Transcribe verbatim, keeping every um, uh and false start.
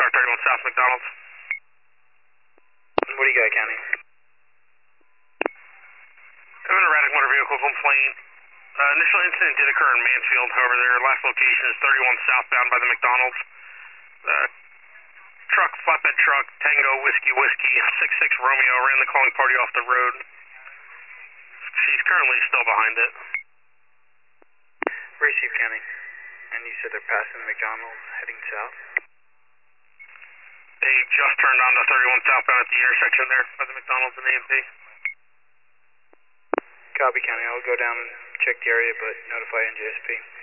Star thirty-one South McDonald's. What do you got, County? I have an erratic motor vehicle complaint. Uh, initial incident did occur in Mansfield, however, their last location is thirty-one southbound by the McDonald's. Uh, truck, flatbed truck, Tango, Whiskey, Whiskey, six six Romeo ran the calling party off the road. She's currently still behind it. Receive, County. And you said they're passing the McDonald's, heading south? They just turned onto thirty-one southbound at the intersection there by the McDonald's and A and P. Copy, County. I'll go down and check the area, but notify N J S P.